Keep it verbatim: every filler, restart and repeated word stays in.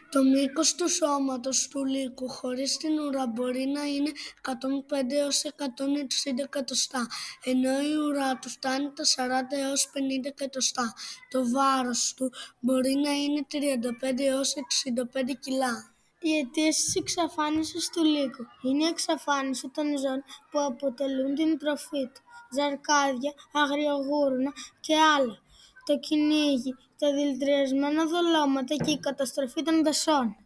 Το μήκος του σώματος του λύκου χωρίς την ουρά μπορεί να είναι εκατόν πέντε έως εκατόν εξήντα εκατοστά, ενώ η ουρά του φτάνει τα σαράντα έως πενήντα εκατοστά. Το βάρος του μπορεί να είναι τριάντα πέντε έως εξήντα πέντε κιλά. Οι αιτίες της εξαφάνισης του λύκου είναι η εξαφάνιση των ζώων που αποτελούν την τροφή του, ζαρκάδια, αγριογούρνα και άλλα, το κυνήγι, τα δηλητηριασμένα δολώματα και η καταστροφή των δασών.